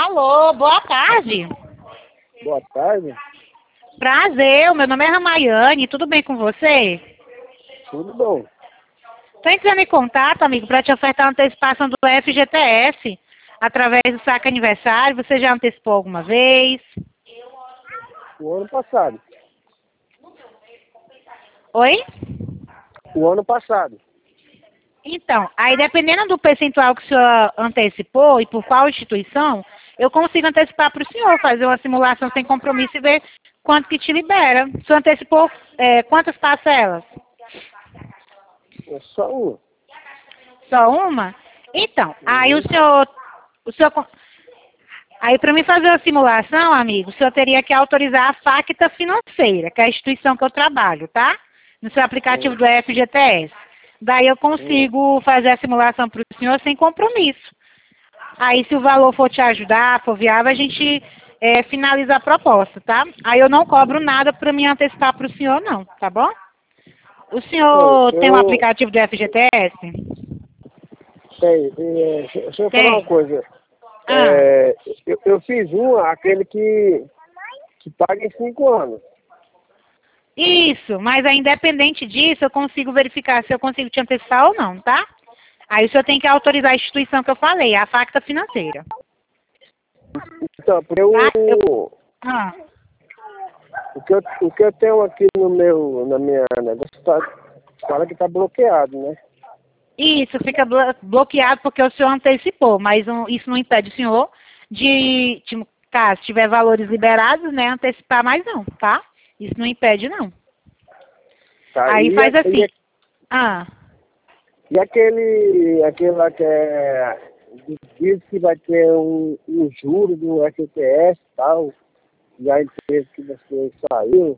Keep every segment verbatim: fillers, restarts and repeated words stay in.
Alô, boa tarde. Boa tarde. Prazer, o meu nome é Ramaiane, tudo bem com você? Tudo bom. Estou entrando em contato, amigo, para te ofertar uma antecipação do F G T S através do saque aniversário. Você já antecipou alguma vez? O ano passado. Oi? O ano passado. Então, aí dependendo do percentual que o senhor antecipou e por qual instituição, eu consigo antecipar para o senhor, fazer uma simulação sem compromisso e ver quanto que te libera. O senhor antecipou é, quantas parcelas? É só um. Só uma? Então, aí o Uhum. senhor... O senhor aí para mim fazer a simulação, amigo, o senhor teria que autorizar a Facta Financeira, que é a instituição que eu trabalho, tá? No seu aplicativo Uhum. do F G T S. Daí eu consigo fazer a simulação para o senhor sem compromisso. Aí se o valor for te ajudar, for viável, a gente é, finaliza a proposta, tá? Aí eu não cobro nada para me antecipar para o senhor, não, tá bom? O Oi, senhor tem um eu aplicativo do F G T S? sei. É, deixa eu falar uma Tem. coisa. Ah, É, eu, eu fiz um, aquele que, que paga em cinco anos. isso, mas aí, independente disso, eu consigo verificar se eu consigo te antecipar ou não, tá? Aí o senhor tem que autorizar a instituição que eu falei, a Facta Financeira, Então, porque eu, tá? Eu, ah, o, que eu, o que eu tenho aqui no meu, na minha negócio, tá, fala que tá bloqueado, né? isso, fica blo- bloqueado porque o senhor antecipou, mas um- isso não impede o senhor de, de, caso tiver valores liberados, né, antecipar mais não, tá? Isso não impede, não. Tá, Aí e, a- faz assim, e, a- ah, e aquele, aquele lá que é, diz que vai ter um, um juro do F T S e tal, e a empresa que você saiu,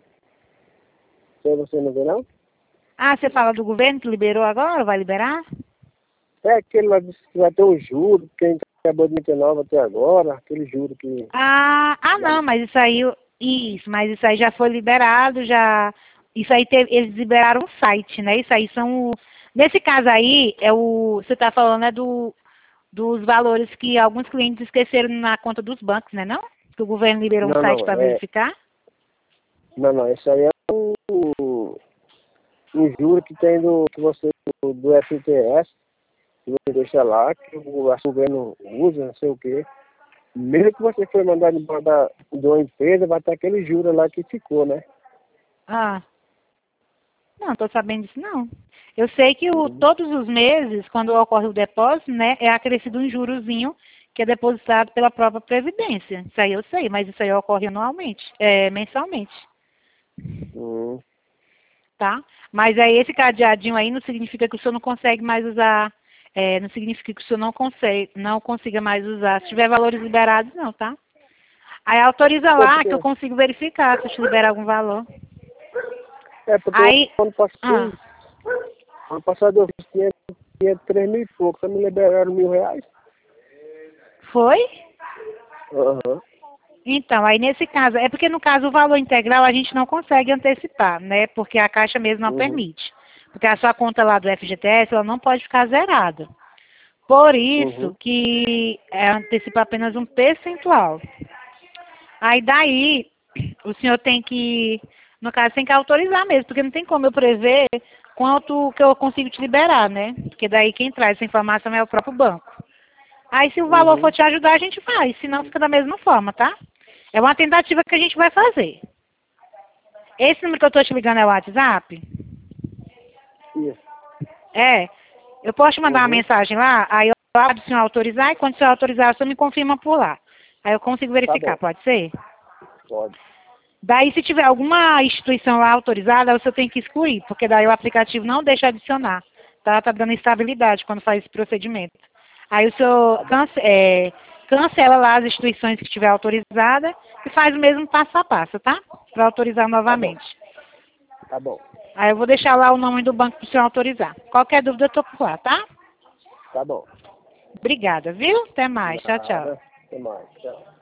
se você não vê não? ah, você fala do governo que liberou agora, vai liberar? É aquele lá disse que vai ter um juro, quem acabou de vinte e nove até agora, aquele juro que... Ah, ah não, mas isso aí, isso, mas isso aí já foi liberado, já, isso aí teve, eles liberaram o site, né? Isso aí são, o- nesse caso aí, é o, você está falando é do, dos valores que alguns clientes esqueceram na conta dos bancos, né não? Que o governo liberou um Não, site não, para é... verificar? Não, não, isso aí é um, um juro que tem do, que você, do, do F T S, que você deixa lá, que o, o governo usa, não sei o quê. Mesmo que você foi mandado embora da, de uma empresa, vai ter aquele juro lá que ficou, né? Ah, não, estou sabendo disso não. Eu sei que o, Uhum. todos os meses, quando ocorre o depósito, né, é acrescido um jurozinho que é depositado pela própria Previdência. Isso aí eu sei, mas isso aí ocorre anualmente, é, mensalmente, Uhum. tá? Mas aí esse cadeadinho aí não significa que o senhor não consegue mais usar, é, não significa que o senhor não consegue, não consiga mais usar. Se tiver valores liberados, não, tá? Aí autoriza É lá porque, que eu consigo verificar se eu te liberar algum valor. é porque o Aí, ano ah, passado, ano passado eu tinha, tinha três mil e pouco, só me liberaram mil reais. foi? Aham. Então, aí nesse caso, é porque no caso o valor integral a gente não consegue antecipar, né? Porque a Caixa mesmo não Uhum. permite. Porque a sua conta lá do F G T S, ela não pode ficar zerada. Por isso Uhum. que é, antecipa apenas um percentual. Aí daí, o senhor tem que, no caso, tem que autorizar mesmo, porque não tem como eu prever quanto que eu consigo te liberar, né? Porque daí quem traz essa informação é o próprio banco. Aí se o valor for Uhum. te ajudar, a gente faz, senão fica da mesma forma, tá? É uma tentativa que a gente vai fazer. Esse número que eu estou te ligando é o WhatsApp? Isso. É. Eu posso te mandar uma Uhum. mensagem lá, aí eu abro o senhor autorizar, e quando o senhor autorizar, o senhor me confirma por lá. Aí eu consigo Tá verificar, bom. pode ser? Pode. Daí, se tiver alguma instituição lá autorizada, o senhor tem que excluir, porque daí o aplicativo não deixa adicionar. Tá, tá dando instabilidade quando faz esse procedimento. Aí o senhor Tá bom. cance- é, cancela lá as instituições que estiver autorizada e faz o mesmo passo a passo, tá? Para autorizar Tá bom. novamente. Tá bom. Aí eu vou deixar lá o nome do banco para o senhor autorizar. Qualquer dúvida eu tô por lá, tá? Tá bom. Obrigada, viu? Até mais. Tchau, tchau. Nada. Até mais. Tchau.